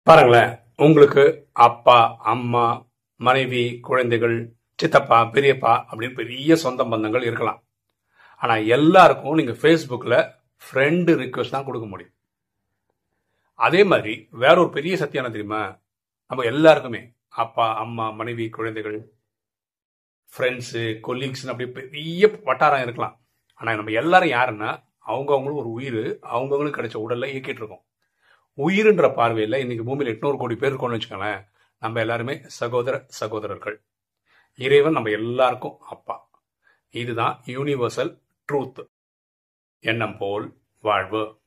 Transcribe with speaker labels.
Speaker 1: பாருங்களேன், உங்களுக்கு அப்பா, அம்மா, மனைவி, குழந்தைகள், சித்தப்பா, பெரியப்பா அப்படின்னு பெரிய சொந்த பந்தங்கள் இருக்கலாம். ஆனா எல்லாருக்கும் நீங்க Facebookல ஃப்ரெண்டு ரிக்வெஸ்ட் தான் கொடுக்க முடியும். அதே மாதிரி வேற ஒரு பெரிய சத்தியம் என்ன தெரியுமா? நம்ம எல்லாருக்குமே அப்பா, அம்மா, மனைவி, குழந்தைகள், ஃப்ரெண்ட்ஸு, கொலீக்ஸ்னு அப்படி பெரிய வட்டாரம் இருக்கலாம். ஆனா நம்ம எல்லாரும் யாருன்னா அவங்கவுங்களும் ஒரு உயிர், அவங்கவுங்களுக்கு கிடைச்ச உடல்ல இயக்கிட்டு இருக்கோம். உயிருன்ற பார்வையில் இன்னைக்கு பூமியில் 800 கோடி பேர் இருக்கோம்னு வச்சுக்கோங்களேன். நம்ம எல்லாருமே சகோதரர்கள். இறைவன் நம்ம எல்லாருக்கும் அப்பா. இதுதான் யூனிவர்சல் ட்ரூத். எண்ணம் போல் வாழ்வு.